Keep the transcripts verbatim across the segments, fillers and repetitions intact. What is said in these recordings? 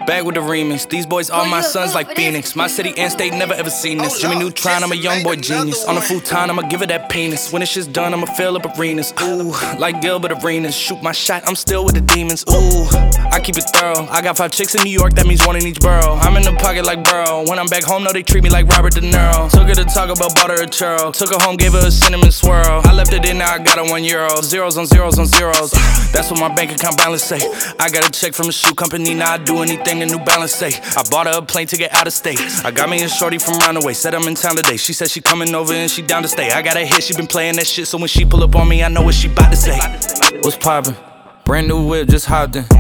Back with the remix. These boys all my sons like Phoenix. My city and state never ever seen this. Jimmy Neutron, I'm a young boy genius. On a futon, I'ma give it that penis. When this shit's done, I'ma fill up arenas. Ooh, like Gilbert Arenas. Shoot my shot, I'm still with the demons. Ooh, I keep it thorough. I got five chicks in New York, that means one in each borough. I'm in the pocket like Burrow. When I'm back home, no, they treat me like Robert De Niro. Took her to Taco Bell, bought her a churro. Took her home, gave her a cinnamon swirl. I left it in, now I got her one euro. Zeros on zeros on zeros. That's what my bank account balance say. I got a check from a shoe company, now I do anything a New Balance say. I bought her a plane ticket out of state. I got me a shorty from Roundaway, said I'm in town today. She said she coming over and she down to stay. I got a hit, she been playing that shit, so when she pull up on me, I know what she bout to say. What's poppin'? Brand new whip, just hopped in.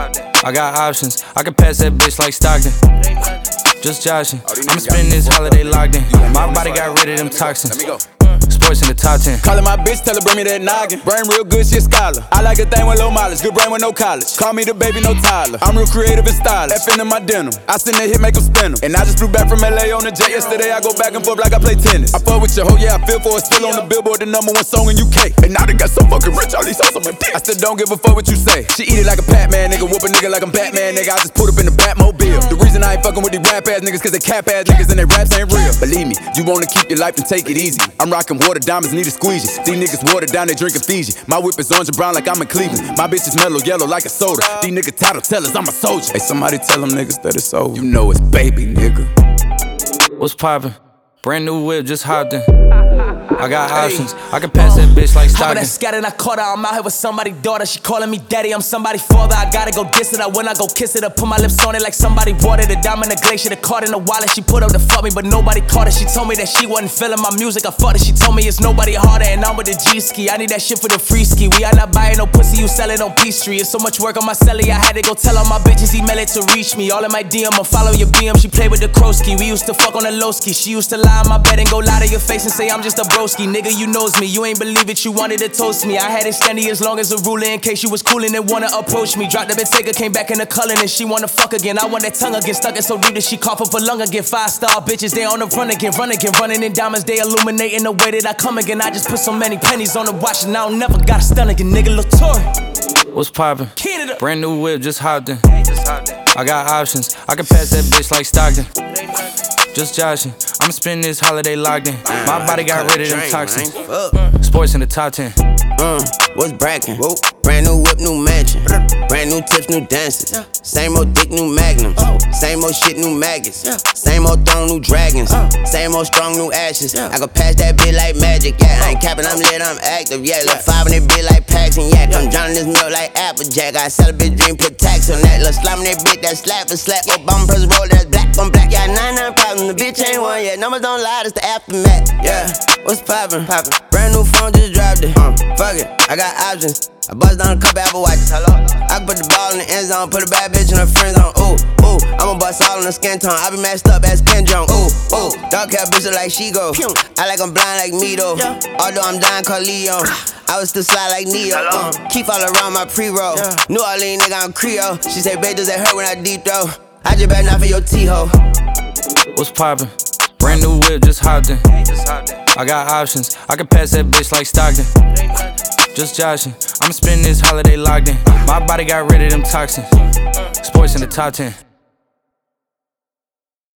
I got options, I can pass that bitch like Stockton. Just joshing, I'ma spend this holiday locked in. My body got rid of them toxins. Sports in the top ten. Callin' my bitch, tell her bring me that noggin. Brain real good, she a scholar. I like a thing with low mileage, good brain with no college. Call me the baby, no Tyler. I'm real creative and stylish. F in my denim. I send that hit, make them spin 'em. And I just flew back from L A on the jet yesterday. I go back and forth like I play tennis. I fuck with your hoe, yeah, I feel for it. Still on the Billboard, the number one song in U K. And now they got so fucking rich, all these hoes on my dick. I still don't give a fuck what you say. She eat it like a Pac-Man, nigga. Whoop a nigga like I'm Batman, nigga. I just put up in the Batmobile. The reason I ain't fucking with these rap ass niggas, cause they cap ass niggas and they raps ain't real. Believe me, you wanna keep your life and take it easy. I'm rocking water diamonds, need a squeegee. These niggas watered down, they drinking Fiji. My whip is orange and brown like I'm in Cleveland. My bitch is mellow yellow like a soda. These niggas title tellers, I'm a soldier. Hey, somebody tell them niggas that it's over. You know it's baby, nigga. What's poppin'? Brand new whip, just hopped in. I got options, I can pass that bitch like Stockton. I scattered, I caught her, I'm out here with somebody's daughter. She calling me daddy, I'm somebody's father. I gotta go diss it, I when I go kiss it. I put my lips on it like somebody watered it. Diamond, the glacier, the card in the wallet. She put up to fuck me, but nobody caught it. She told me that she wasn't feeling my music, I fucked it. She told me it's nobody harder, and I'm with the G-ski. I need that shit for the free ski. We are not buying no pussy, you sell it on P Street. It's so much work on my celly, I had to go tell all my bitches, email it to reach me. All in my D M, I follow your B M. She played with the Krosky. We used to fuck on the low ski. She used to lie on my bed and go lie to your face and say I'm just a broski. Nigga, you knows me, you ain't believe it, you wanted to toast me. I had it standing as long as a ruler in case you was coolin' and wanna approach me. Dropped the Bentayga, came back in the cullin' and she wanna fuck again. I want that tongue again, stuck it so deep that she cough up a lung again. Five star bitches, they on the run again, run again, running in diamonds, they illuminating the way that I come again. I just put so many pennies on the watch and I don't never got a stun again, nigga. Lil Tory. What's poppin'? Brand new whip, just hopped in. I got options, I can pass that bitch like Stockton. Just joshing, I'ma spend this holiday locked in. My body got rid of them toxins. Sports in the top ten. Uh, what's brackin'? Brand new whip, new mansion. Brand new tips, new dances. Same old dick, new magnums. Same old shit, new maggots. Same old throne, new dragons. Same old strong, new ashes. I can pass that bitch like magic, yeah. I ain't capping, I'm lit, I'm active, yeah. Look five in that bitch like Paxton, yeah. I'm drowning this milk like Applejack. I sell a bitch dream, put tax on that. Look slime that bitch, that slap for slap. Yo, bum press roll, that's black on black. Yeah, nine nine problems, the bitch ain't one yet. Numbers don't lie, it's the aftermath, yeah. What's poppin'? Poppin'. Brand new phone, just dropped it. Uh, fuck it, I got options. I bust down a couple Apple Watches. Hello. I can put the ball in the end zone, put a bad bitch in her friend zone. Ooh, ooh, I'ma bust all in the skin tone. I be messed up as Ken Jong. Ooh, ooh, dark hair bitch look like she go. I like I'm blind like me though. Although I'm dying called Leon. I was still slide like Neo. Uh, keep all around my pre-roll. New Orleans nigga, I'm Creole. She say, babe, does that hurt when I deep throw? I just better not for your T-ho. What's poppin'? Brand new whip, just hopped in. I got options, I can pass that bitch like Stockton. Just joshing, I'ma spend this holiday locked in. My body got rid of them toxins. Sports in the top ten.